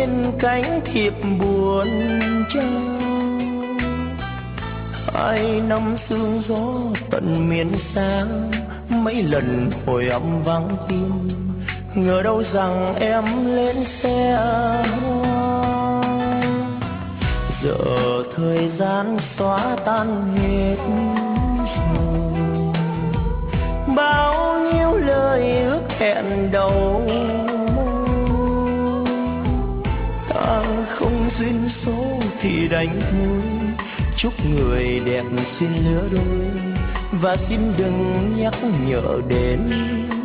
nhiên cánh thiệp buồn trao. Hai năm sương gió tận miền xa, mấy lần hồi âm vắng tin, ngờ đâu rằng em lên xe hoa. Giờ thời gian xóa tan hết rồi, bao nhiêu lời ước hẹn đầu môi. Không duyên số thì đành thôi, chúc người đẹp xin lứa đôi, và xin đừng nhắc nhở đến